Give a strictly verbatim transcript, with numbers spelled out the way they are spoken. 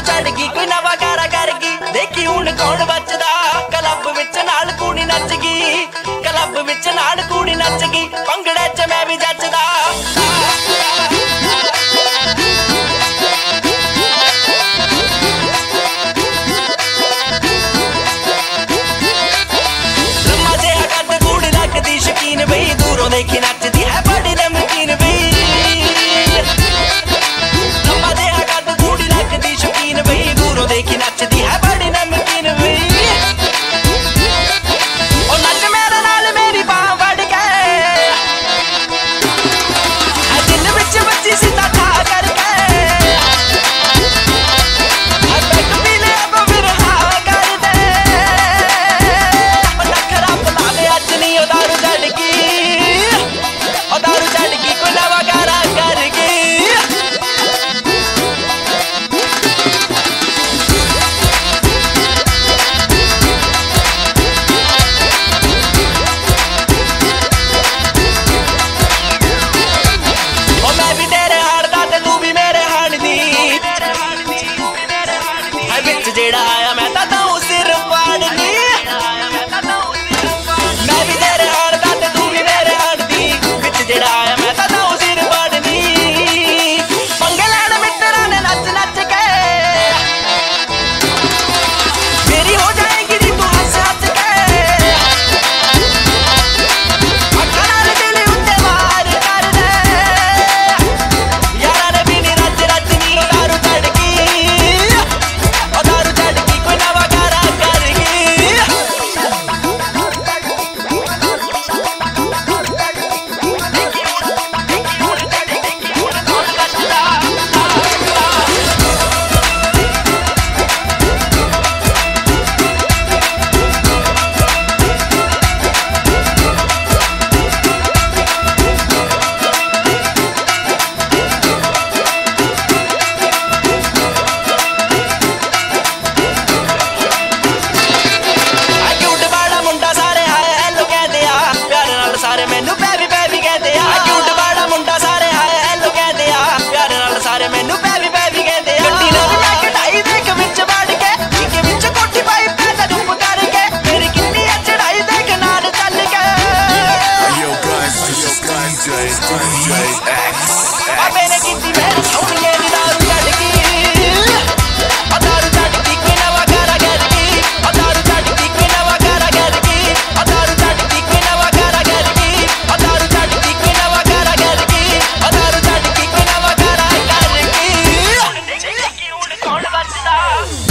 चढ़ गई कोई नवा गारा कर गई देखी हुण कौन बचदा क्लब विच नाल कुड़ी नच गई क्लब विच नाल कुड़ी नच गई भंगड़े च मैं भी जचदा शकीन बई दूरों देखी नचदी है बड़ी नमकीन बई लम्बा देहा कद कूड़ी लगदी शकीन बई दूरों देखी नचदी है बड़ी नमकीन बई ओ नच मेरे नाल मेरी बांह फड़ के दिल विच बच्ची सीधा ठा करके बैठ पी ले अब फिर हाँ कर दे नखरा पला ले अज नहीं दारू जेड़ा आया मैं ता तू सिर पाड़नी मैं भी तेरे हाड़ दा ते तू भी मेरे हाड़ दी विच जेड़ा आया मैं ता तू सिर पाड़नी पंगे लैण मित्तरां ने नच नच के मेरी हो जाएगी नी तू हंस हंस के अक्खां नाल दिल उत्ते वार कर दे यारां ने भी नी रज रज नी दारू चढ़ गई दारू चढ़ गई कोई नवा गारा कर गई सारे मैनू पैवी पैवी कहते आ क्यूट बाड़ा मुंडा सारे हाय हेलो कहते आ प्यार नाल सारे मैनू पैवी पैवी कहते आ गड्डी नाल मैं कटाई देख विच वड़ के के विच कोठी पाई पैसा डुब करके मेरी किन्नी है चढ़ाई देख नाल चल के Yo guys, this is D J D J X अबे ने कीती मेरी सोहणिए दी दारू चढ़ गई आ दारू चढ़ गई कोई नवा गारा कर गई आ दारू चढ़ गई कोई नवा गारा कर गई आ दारू चढ़ गई कोई नवा गारा कर गई आ दारू चढ़ गई कोई नवा गारा कर गई आ दारू चढ़ गई कोई नवा गारा कर गई हुण कौन बचदा।